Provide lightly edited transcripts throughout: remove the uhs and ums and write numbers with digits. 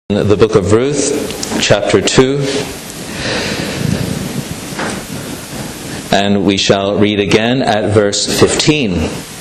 The book of Ruth, chapter 2, and we shall read again at verse 15.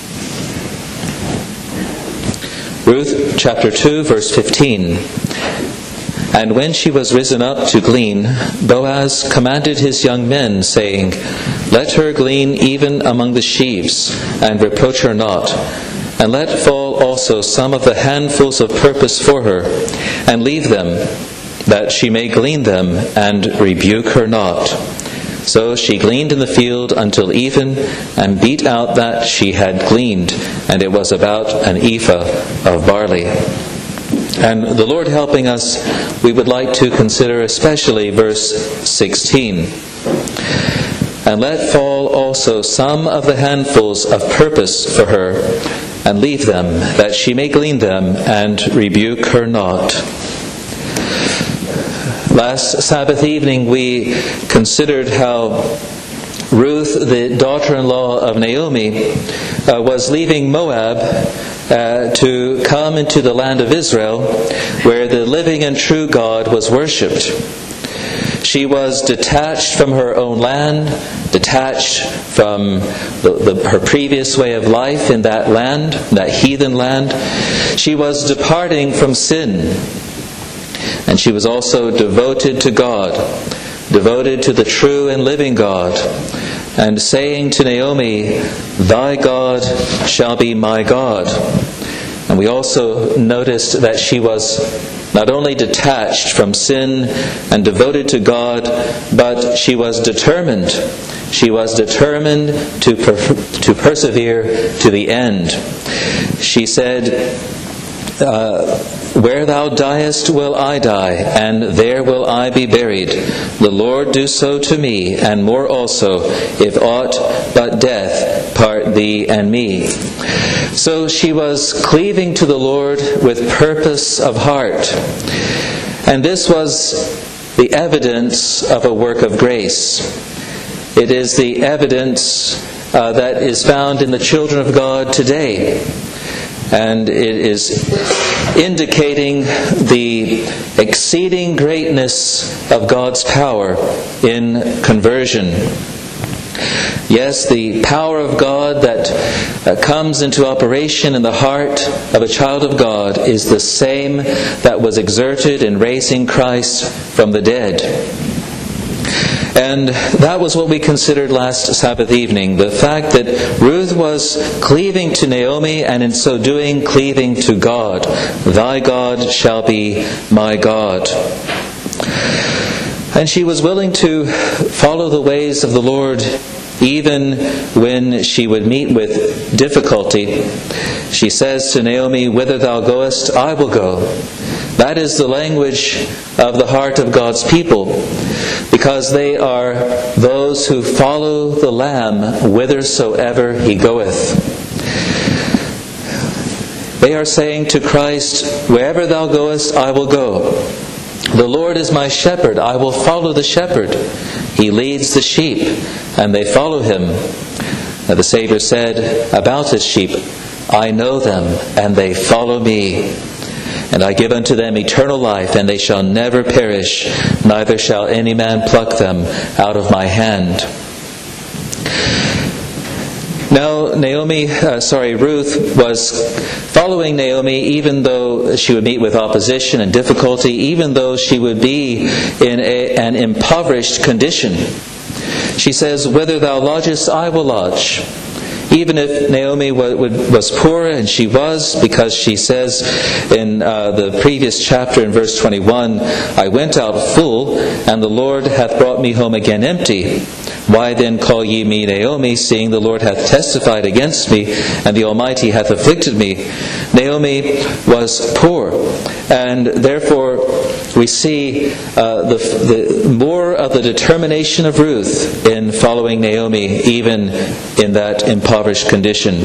Ruth, chapter 2, verse 15. And when she was risen up to glean, Boaz commanded his young men, saying, Let her glean even among the sheaves, and reproach her not. And let fall also some of the handfuls of purpose for her, and leave them, that she may glean them, and rebuke her not. So she gleaned in the field until even, and beat out that she had gleaned, and it was about an ephah of barley. And the Lord helping us, we would like to consider especially verse 16. And let fall also some of the handfuls of purpose for her, and leave them, that she may glean them, and rebuke her not. Last Sabbath evening we considered how Ruth, the daughter-in-law of Naomi, was leaving Moab to come into the land of Israel, where the living and true God was worshipped. She was detached from her own land, detached from her previous way of life in that land, that heathen land. She was departing from sin. And she was also devoted to God, devoted to the true and living God, and saying to Naomi, Thy God shall be my God. And we also noticed that she was not only detached from sin and devoted to God, but she was determined. She was determined to persevere to the end. She said, Where thou diest will I die, and there will I be buried. The Lord do so to me, and more also, if aught but death part thee and me. So she was cleaving to the Lord with purpose of heart. And this was the evidence of a work of grace. It is the evidence that is found in the children of God today. And it is indicating the exceeding greatness of God's power in conversion. Yes, the power of God that comes into operation in the heart of a child of God is the same that was exerted in raising Christ from the dead. And that was what we considered last Sabbath evening, the fact that Ruth was cleaving to Naomi, and in so doing cleaving to God. Thy God shall be my God. And she was willing to follow the ways of the Lord even when she would meet with difficulty. She says to Naomi, Whither thou goest, I will go. That is the language of the heart of God's people, because they are those who follow the Lamb whithersoever he goeth. They are saying to Christ, Wherever thou goest, I will go. The Lord is my shepherd, I will follow the shepherd. He leads the sheep, and they follow him. The Savior said about his sheep, I know them, and they follow me. And I give unto them eternal life, and they shall never perish, neither shall any man pluck them out of my hand. Now, Ruth was following Naomi even though she would meet with opposition and difficulty, even though she would be in an impoverished condition. She says, Whither thou lodgest, I will lodge. Even if Naomi was poor, and she was, because she says in the previous chapter in verse 21, I went out full, and the Lord hath brought me home again empty. Why then call ye me Naomi, seeing the Lord hath testified against me, and the Almighty hath afflicted me? Naomi was poor, and therefore we see the more of the determination of Ruth in following Naomi, even in that impoverished condition.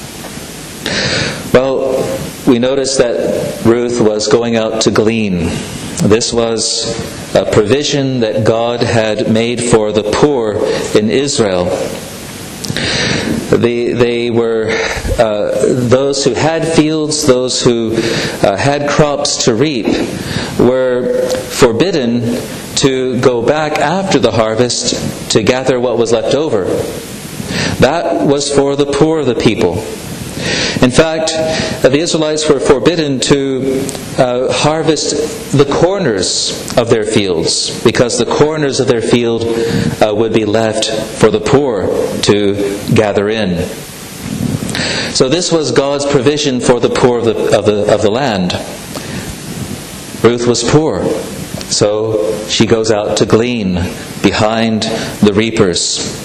Well, we notice that Ruth was going out to glean. This was a provision that God had made for the poor in Israel. They were those who had fields, those who had crops to reap, were forbidden to go back after the harvest to gather what was left over. That was for the poor of the people. In fact, the Israelites were forbidden to harvest the corners of their fields, because the corners of their field would be left for the poor to gather in. So this was God's provision for the poor of the land. Ruth was poor, so she goes out to glean behind the reapers.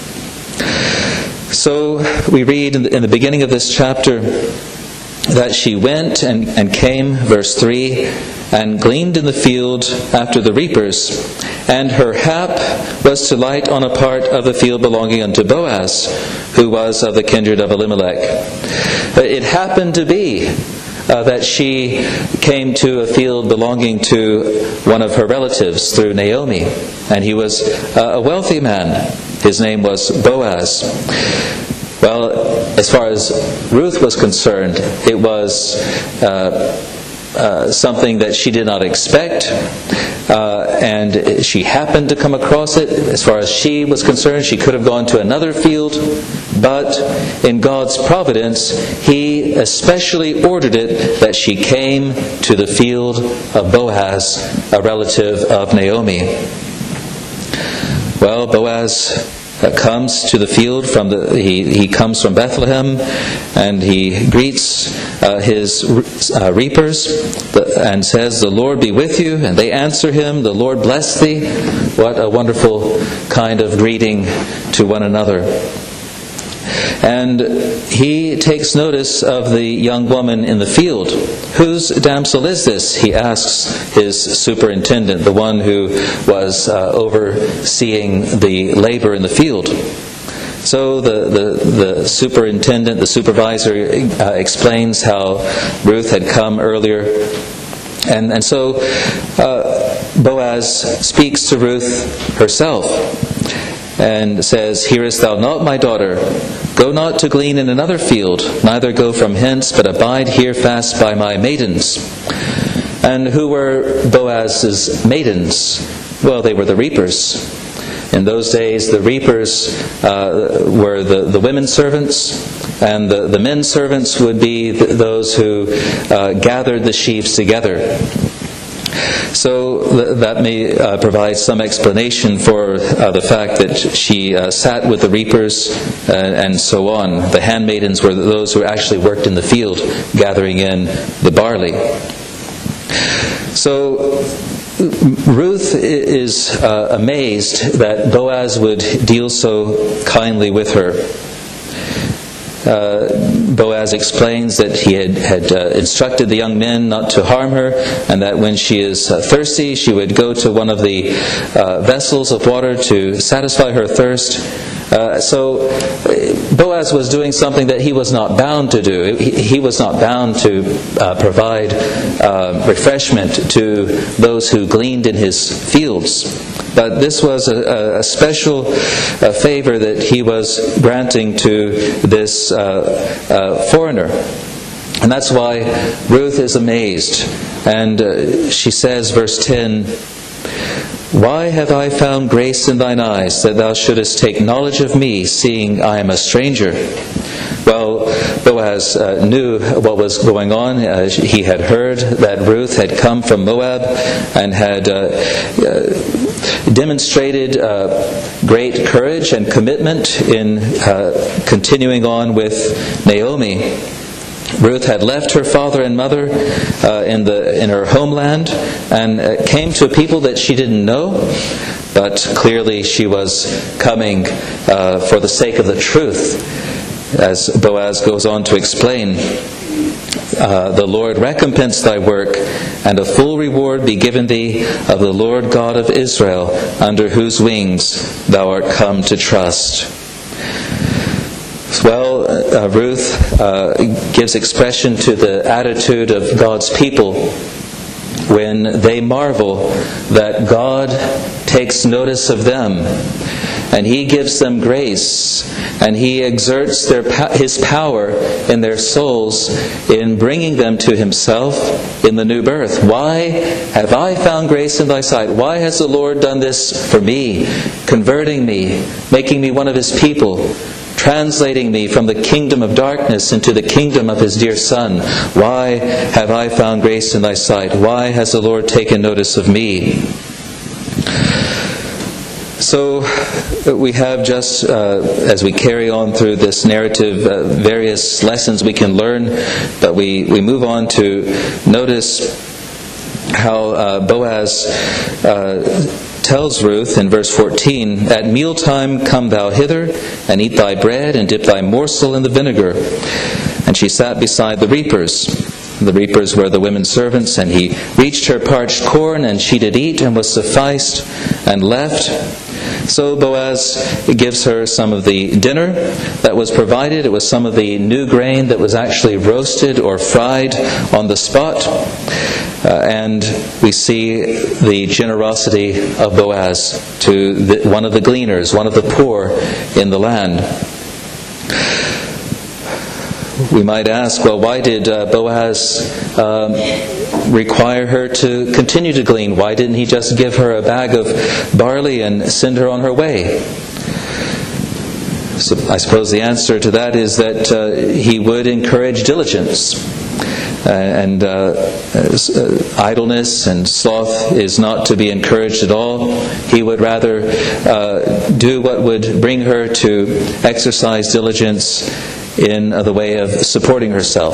So we read in the beginning of this chapter that she went and came, verse 3, and gleaned in the field after the reapers, and her hap was to light on a part of the field belonging unto Boaz, who was of the kindred of Elimelech. It happened to be that she came to a field belonging to one of her relatives through Naomi, and he was a wealthy man. His name was Boaz. Well, as far as Ruth was concerned, it was something that she did not expect, and she happened to come across it. As far as she was concerned, she could have gone to another field, but in God's providence, He especially ordered it that she came to the field of Boaz, a relative of Naomi. Well, Boaz comes to the field he comes from Bethlehem, and he greets his reapers and says, "The Lord be with you." And they answer him, "The Lord bless thee." What a wonderful kind of greeting to one another. And he takes notice of the young woman in the field. "Whose damsel is this?" he asks his superintendent, the one who was overseeing the labor in the field. So the superintendent, the supervisor, explains how Ruth had come earlier. And so Boaz speaks to Ruth herself and says, "Hearest thou not, my daughter? Go not to glean in another field, neither go from hence, but abide here fast by my maidens." And who were Boaz's maidens? Well, they were the reapers. In those days, the reapers were the women servants, and the men servants would be those who gathered the sheaves together. So that may provide some explanation for the fact that she sat with the reapers and so on. The handmaidens were those who actually worked in the field, gathering in the barley. So Ruth is amazed that Boaz would deal so kindly with her. Boaz explains that he had instructed the young men not to harm her, and that when she is thirsty, she would go to one of the vessels of water to satisfy her thirst. So Boaz was doing something that he was not bound to do. He was not bound to provide refreshment to those who gleaned in his fields. But this was a special favor that he was granting to this foreigner. And that's why Ruth is amazed. And she says, verse 10, "Why have I found grace in thine eyes, that thou shouldest take knowledge of me, seeing I am a stranger?" Well, Boaz knew what was going on. He had heard that Ruth had come from Moab and had demonstrated great courage and commitment in continuing on with Naomi. Ruth had left her father and mother in her homeland and came to a people that she didn't know, but clearly she was coming for the sake of the truth. As Boaz goes on to explain, "The Lord recompense thy work, and a full reward be given thee of the Lord God of Israel, under whose wings thou art come to trust." Well, Ruth gives expression to the attitude of God's people when they marvel that God takes notice of them and He gives them grace, and He exerts His power in their souls in bringing them to Himself in the new birth. Why have I found grace in Thy sight? Why has the Lord done this for me, converting me, making me one of His people, translating me from the kingdom of darkness into the kingdom of His dear Son? Why have I found grace in Thy sight? Why has the Lord taken notice of me? So we have just, as we carry on through this narrative, various lessons we can learn, but we move on to notice how Boaz tells Ruth in verse 14, "At mealtime come thou hither, and eat thy bread, and dip thy morsel in the vinegar." And she sat beside the reapers. The reapers were the women servants, and he reached her parched corn, and she did eat, and was sufficed, and left. So Boaz gives her some of the dinner that was provided. It was some of the new grain that was actually roasted or fried on the spot. And we see the generosity of Boaz to one of the gleaners, one of the poor in the land. We might ask, well, why did Boaz require her to continue to glean? Why didn't he just give her a bag of barley and send her on her way? So I suppose the answer to that is that he would encourage diligence. And idleness and sloth is not to be encouraged at all. He would rather do what would bring her to exercise diligence in the way of supporting herself.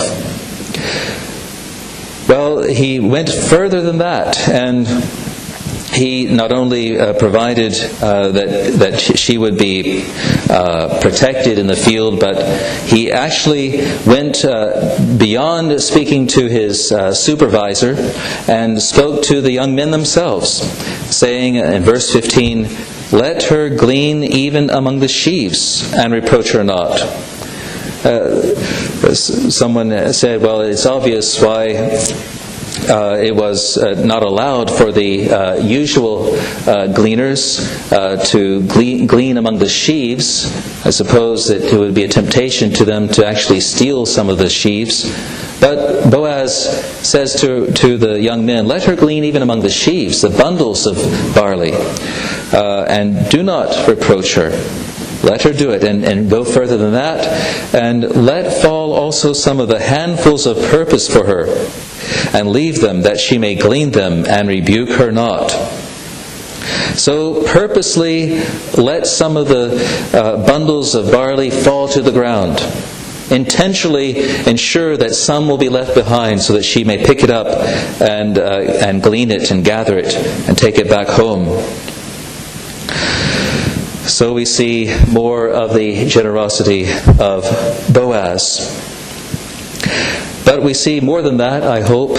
Well, he went further than that, and he not only provided that she would be protected in the field, but he actually went beyond speaking to his supervisor and spoke to the young men themselves, saying in verse 15, "Let her glean even among the sheaves, and reproach her not." Someone said, well, it's obvious why it was not allowed for the usual gleaners to glean among the sheaves. I suppose that it would be a temptation to them to actually steal some of the sheaves. But Boaz says to the young men, "Let her glean even among the sheaves, the bundles of barley, and do not reproach her." Let her do it, and go further than that, and let fall also some of the handfuls of purpose for her, and leave them, that she may glean them, and rebuke her not. So purposely let some of the bundles of barley fall to the ground. Intentionally ensure that some will be left behind, so that she may pick it up and glean it and gather it and take it back home. So we see more of the generosity of Boaz. But we see more than that, I hope.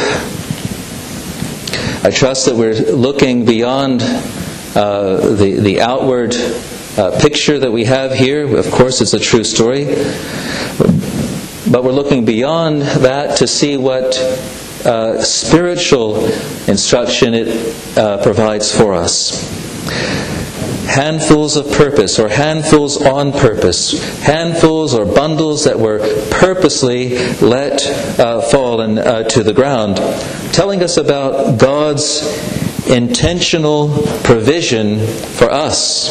I trust that we're looking beyond the outward picture that we have here. Of course, it's a true story. But we're looking beyond that to see what spiritual instruction it provides for us. Handfuls of purpose, or handfuls on purpose, handfuls or bundles that were purposely let fall to the ground, telling us about God's intentional provision for us.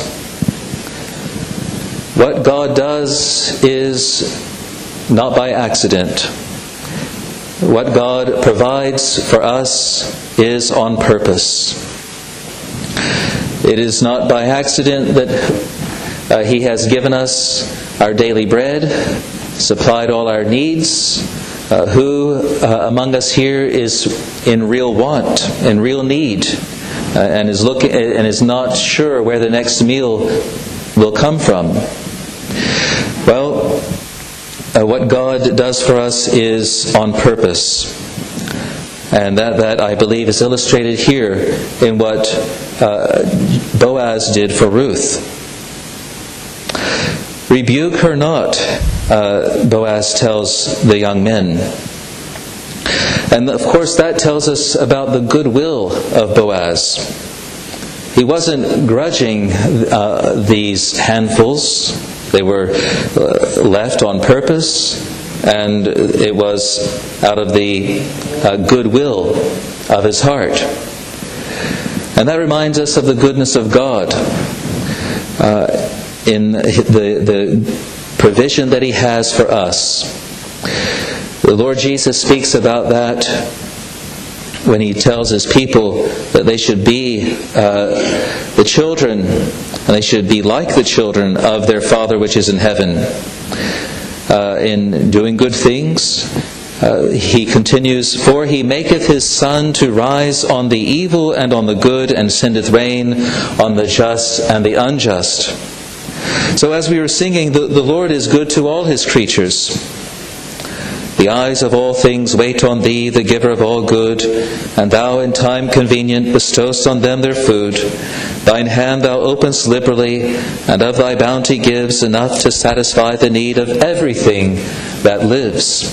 What God does is not by accident. What God provides for us is on purpose. It is not by accident that He has given us our daily bread, supplied all our needs. Who among us here is in real want, in real need, and is not sure where the next meal will come from? Well, what God does for us is on purpose. And that I believe is illustrated here in what Boaz did for Ruth. Rebuke her not, Boaz tells the young men. And of course that tells us about the goodwill of Boaz. He wasn't grudging these handfuls. They were left on purpose, and it was out of the goodwill of his heart. And that reminds us of the goodness of God in the provision that He has for us. The Lord Jesus speaks about that when He tells His people that they should be the children, and they should be like the children of their Father which is in heaven. In doing good things, He continues, "For He maketh His sun to rise on the evil and on the good, and sendeth rain on the just and the unjust." So as we were singing, the Lord is good to all His creatures. "The eyes of all things wait on Thee, the giver of all good, and Thou in time convenient bestowest on them their food. Thine hand Thou openest liberally, and of Thy bounty gives enough to satisfy the need of everything that lives."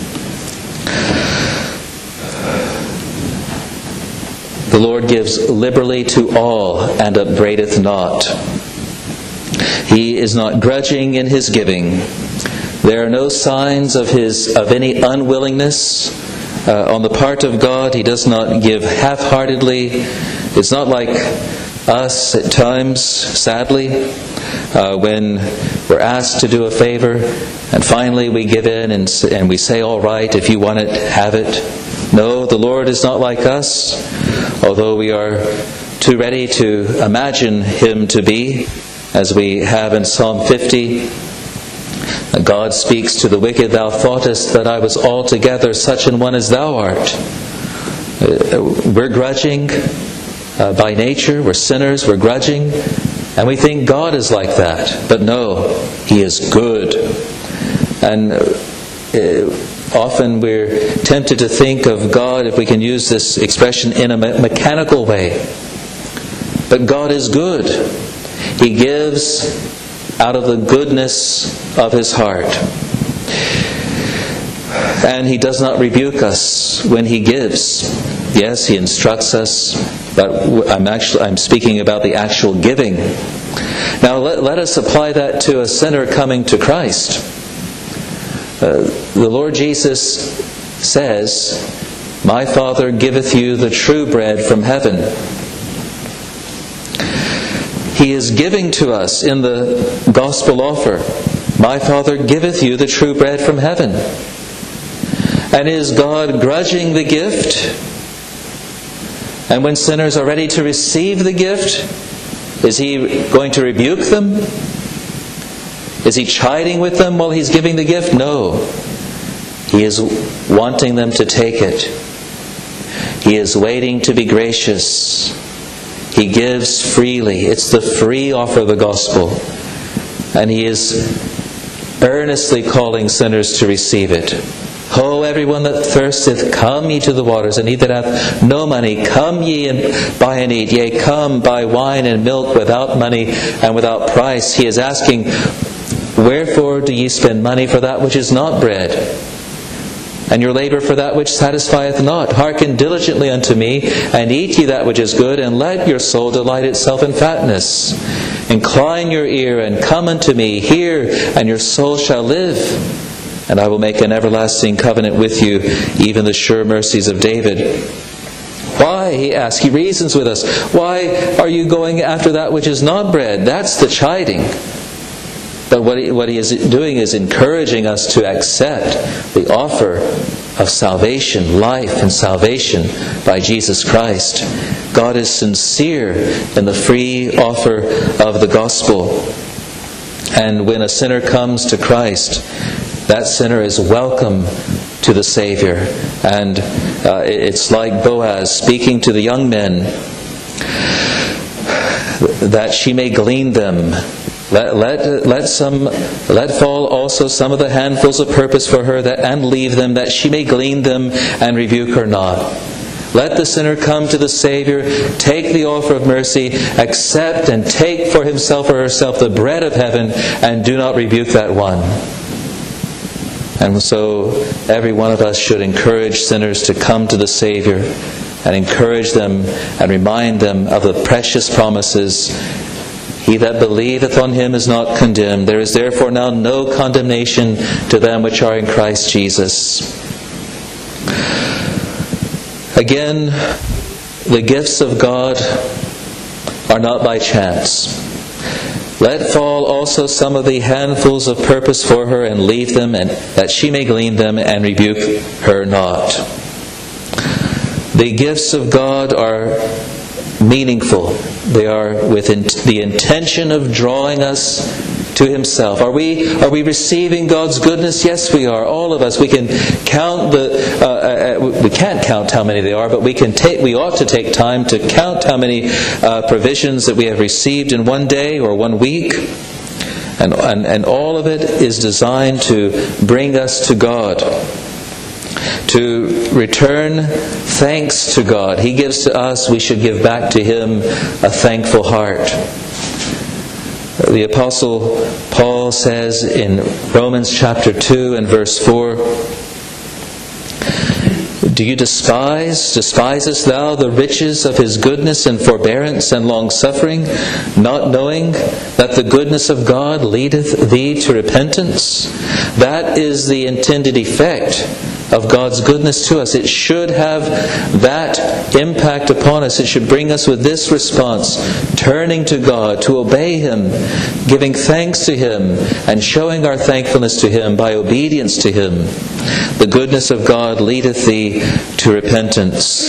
The Lord gives liberally to all and upbraideth not. He is not grudging in His giving. There are no signs of any unwillingness on the part of God. He does not give half-heartedly. It's not like us at times, sadly, when we're asked to do a favor, and finally we give in and we say, "All right, if you want it, have it." No, the Lord is not like us, although we are too ready to imagine Him to be, as we have in Psalm 50. God speaks to the wicked, "Thou thoughtest that I was altogether such an one as thou art." We're grudging by nature. We're sinners. We're grudging. And we think God is like that. But no, He is good. And often we're tempted to think of God, if we can use this expression, in a mechanical way. But God is good. He gives out of the goodness of His heart. And He does not rebuke us when He gives. Yes, He instructs us, but I'm speaking about the actual giving. Now let us apply that to a sinner coming to Christ. The Lord Jesus says, "My Father giveth you the true bread from heaven." He is giving to us in the gospel offer, "My Father giveth you the true bread from heaven." And is God grudging the gift? And when sinners are ready to receive the gift, is He going to rebuke them? Is He chiding with them while He's giving the gift? No. He is wanting them to take it. He is waiting to be gracious. He gives freely. It's the free offer of the gospel. And He is earnestly calling sinners to receive it. "Ho, everyone that thirsteth, come ye to the waters, and he that hath no money, come ye and buy and eat. Yea, come, buy wine and milk without money and without price." He is asking, "Wherefore do ye spend money for that which is not bread? And your labor for that which satisfieth not? Hearken diligently unto me, and eat ye that which is good, and let your soul delight itself in fatness. Incline your ear, and come unto me. Hear, and your soul shall live. And I will make an everlasting covenant with you, even the sure mercies of David." Why, he asks, he reasons with us. Why are you going after that which is not bread? That's the chiding. But what he is doing is encouraging us to accept the offer of salvation, life and salvation by Jesus Christ. God is sincere in the free offer of the gospel. And when a sinner comes to Christ, that sinner is welcome to the Savior. And it's like Boaz speaking to the young men, that she may glean them. Let fall also some of the handfuls of purpose for her, and leave them, that she may glean them and rebuke her not. Let the sinner come to the Savior, take the offer of mercy, accept and take for himself or herself the bread of heaven, and do not rebuke that one. And so every one of us should encourage sinners to come to the Savior, and encourage them and remind them of the precious promises. He that believeth on him is not condemned. There is therefore now no condemnation to them which are in Christ Jesus. Again, the gifts of God are not by chance. Let fall also some of the handfuls of purpose for her, and leave them, and that she may glean them, and rebuke her not. The gifts of God are meaningful. They are with the intention of drawing us to Himself. Are we receiving God's goodness? Yes, we are. All of us. We can count we can't count how many they are, but we ought to take time to count how many provisions that we have received in one day or 1 week. And all of it is designed to bring us to God, to return thanks to God. He gives to us, we should give back to Him a thankful heart. The Apostle Paul says in Romans chapter 2 and verse 4, "Do you despisest thou the riches of His goodness and forbearance and long-suffering, not knowing that the goodness of God leadeth thee to repentance?" That is the intended effect of God's goodness to us. It should have that impact upon us. It should bring us with this response: turning to God, to obey Him, giving thanks to Him, and showing our thankfulness to Him by obedience to Him. The goodness of God leadeth thee to repentance.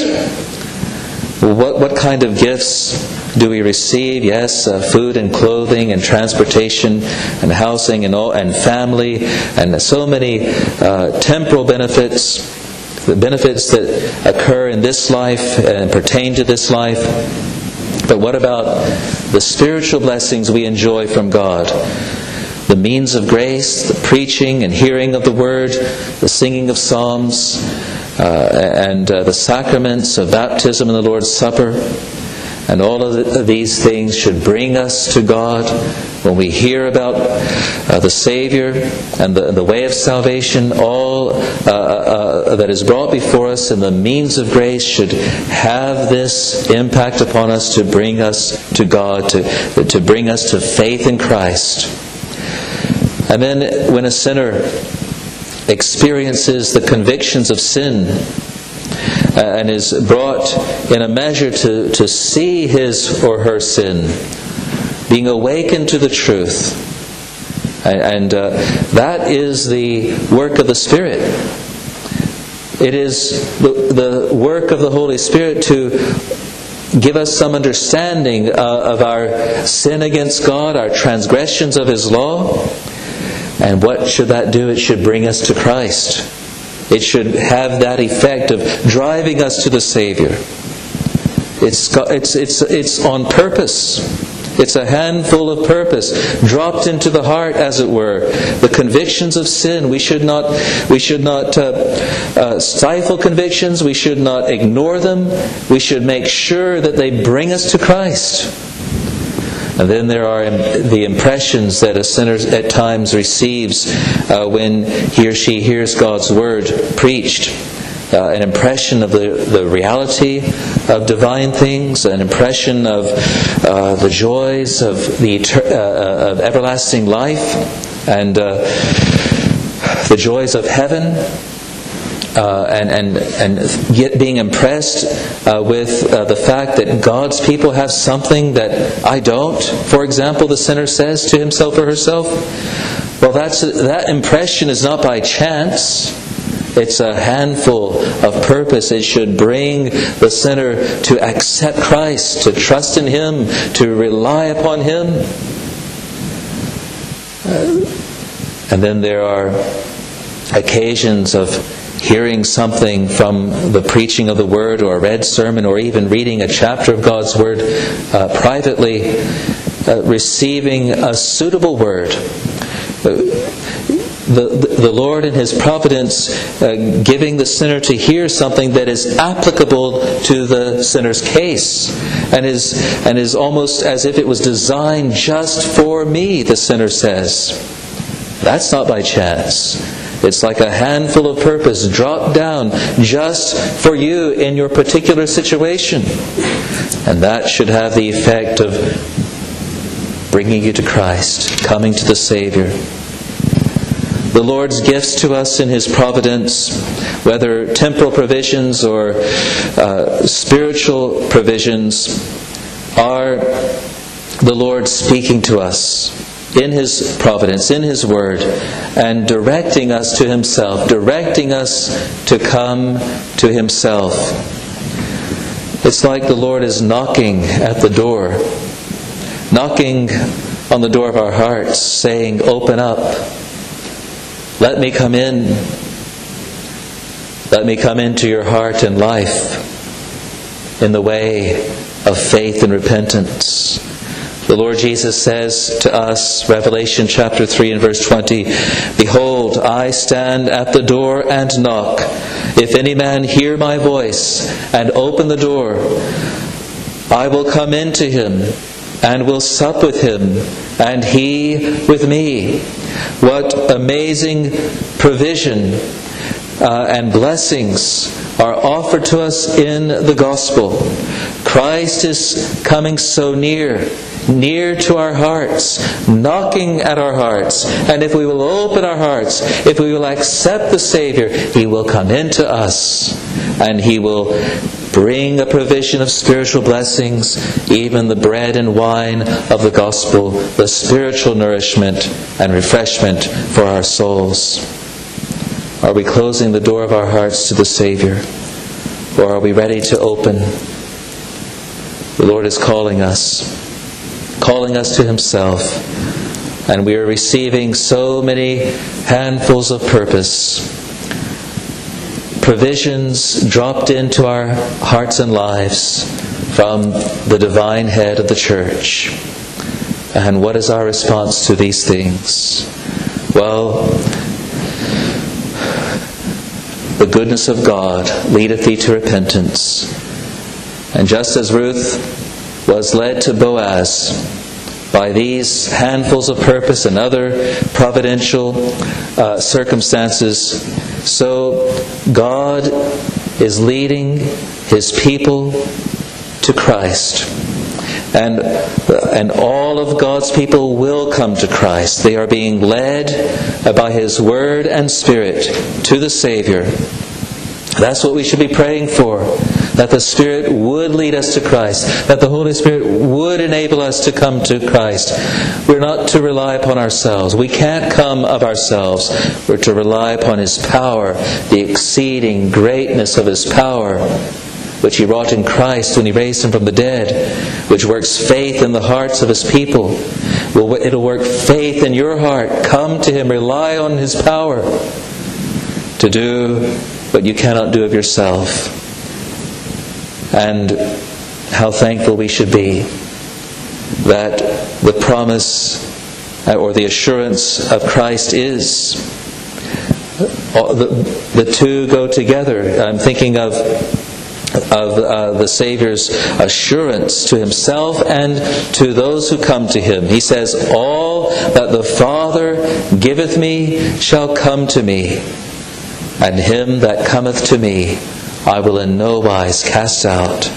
What kind of gifts do we receive? Yes, food and clothing and transportation and housing and family and so many temporal benefits, the benefits that occur in this life and pertain to this life. But what about the spiritual blessings we enjoy from God? The means of grace, the preaching and hearing of the Word, the singing of psalms, and the sacraments of baptism and the Lord's Supper. And all of these things should bring us to God. When we hear about the Savior and the way of salvation, all that is brought before us and the means of grace should have this impact upon us to bring us to God, to bring us to faith in Christ. And then when a sinner experiences the convictions of sin and is brought in a measure to see his or her sin, being awakened to the truth, and that is the work of the Spirit. It is the work of the Holy Spirit to give us some understanding of our sin against God, our transgressions of His law. And what should that do? It should bring us to Christ. It should have that effect of driving us to the Savior. It's on purpose. It's a handful of purpose, dropped into the heart, as it were. The convictions of sin. We should not stifle convictions. We should not ignore them. We should make sure that they bring us to Christ. And then there are the impressions that a sinner at times receives when he or she hears God's Word preached. An impression of the reality of divine things, an impression of the joys of of everlasting life, and the joys of heaven. And yet being impressed with the fact that God's people have something that I don't. For example, the sinner says to himself or herself, well, that impression is not by chance. It's a handful of purpose. It should bring the sinner to accept Christ, to trust in Him, to rely upon Him. And then there are occasions of hearing something from the preaching of the Word, or a read sermon, or even reading a chapter of God's Word privately, receiving a suitable word. The Lord in His providence giving the sinner to hear something that is applicable to the sinner's case, and is almost as if it was designed just for me, the sinner says. That's not by chance. It's like a handful of purpose dropped down just for you in your particular situation. And that should have the effect of bringing you to Christ, coming to the Savior. The Lord's gifts to us in His providence, whether temporal provisions or spiritual provisions, are the Lord speaking to us in His providence, in His Word, and directing us to Himself, directing us to come to Himself. It's like the Lord is knocking at the door, knocking on the door of our hearts, saying, "Open up. Let me come in. Let me come into your heart and life in the way of faith and repentance." The Lord Jesus says to us, Revelation chapter 3 and verse 20, "Behold, I stand at the door and knock. If any man hear my voice and open the door, I will come into him and will sup with him, and he with me." What amazing provision and blessings are offered to us in the gospel. Christ is coming so near to our hearts, knocking at our hearts. And if we will open our hearts, if we will accept the Savior, He will come into us, and He will bring a provision of spiritual blessings, even the bread and wine of the gospel, the spiritual nourishment and refreshment for our souls. Are we closing the door of our hearts to the Savior, or are we ready to open? The Lord is calling us to Himself, and we are receiving so many handfuls of purpose, provisions dropped into our hearts and lives from the divine head of the church. And what is our response to these things? Well, the goodness of God leadeth thee to repentance. And just as Ruth was led to Boaz by these handfuls of purpose and other providential circumstances, so God is leading His people to Christ. And all of God's people will come to Christ. They are being led by His Word and Spirit to the Savior. That's what we should be praying for. That the Spirit would lead us to Christ. That the Holy Spirit would enable us to come to Christ. We're not to rely upon ourselves. We can't come of ourselves. We're to rely upon His power, the exceeding greatness of His power, which He wrought in Christ when He raised Him from the dead, which works faith in the hearts of His people. It'll work faith in your heart. Come to Him, rely on His power to do what you cannot do of yourself. And how thankful we should be that the promise or the assurance of Christ is. The two go together. I'm thinking of the Savior's assurance to Himself and to those who come to Him. He says, "All that the Father giveth me shall come to me, and him that cometh to me I will in no wise cast out."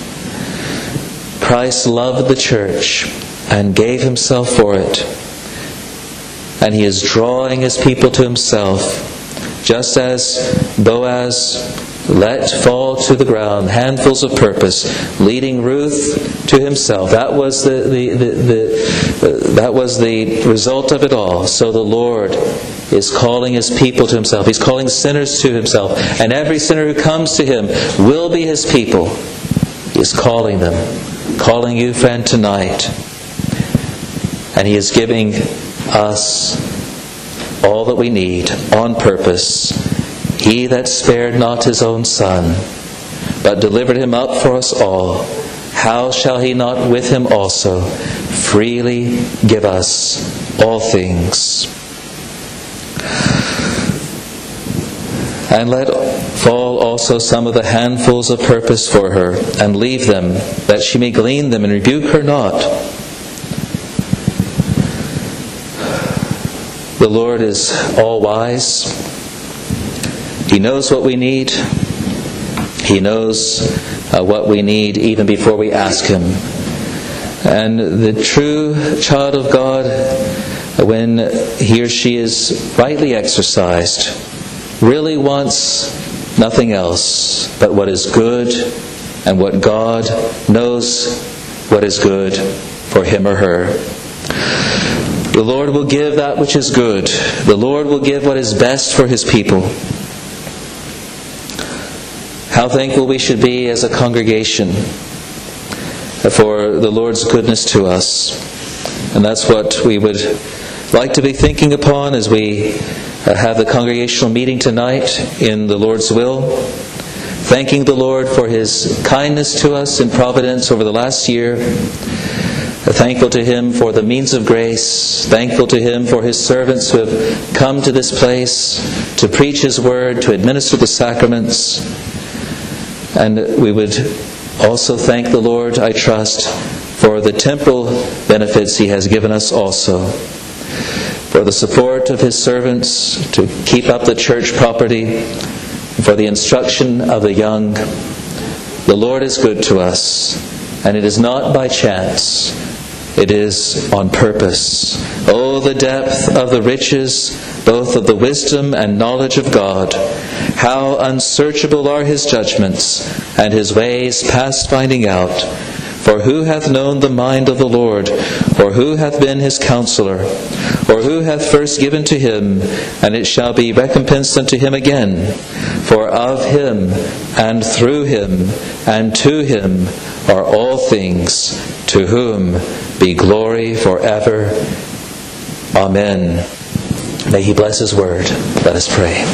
Christ loved the church and gave Himself for it. And He is drawing His people to Himself, just as Boaz let fall to the ground handfuls of purpose, leading Ruth to himself. That was the result of it all. So the Lord is calling His people to Himself. He's calling sinners to Himself. And every sinner who comes to Him will be His people. He is calling them. Calling you, friend, tonight. And He is giving us all that we need on purpose. He that spared not His own Son, but delivered Him up for us all, how shall He not with Him also freely give us all things? And let fall also some of the handfuls of purpose for her, and leave them, that she may glean them, and rebuke her not. The Lord is all-wise. He knows what we need. He knows what we need even before we ask Him. And the true child of God, when he or she is rightly exercised, really wants nothing else but what is good, and what God knows what is good for him or her. The Lord will give that which is good. The Lord will give what is best for His people. How thankful we should be as a congregation for the Lord's goodness to us. And that's what we would like to be thinking upon as we have the congregational meeting tonight in the Lord's will. Thanking the Lord for His kindness to us in providence over the last year. Thankful to Him for the means of grace. Thankful to Him for His servants who have come to this place to preach His word, to administer the sacraments. And we would also thank the Lord, I trust, for the temporal benefits He has given us also. For the support of His servants to keep up the church property, for the instruction of the young. The Lord is good to us, and it is not by chance. It is on purpose. Oh, the depth of the riches, both of the wisdom and knowledge of God. How unsearchable are His judgments, and His ways past finding out. For who hath known the mind of the Lord? Or who hath been His counselor? Or who hath first given to Him, and it shall be recompensed unto Him again? For of Him, and through Him, and to Him are all things, to whom be glory forever. Amen. May He bless His word. Let us pray.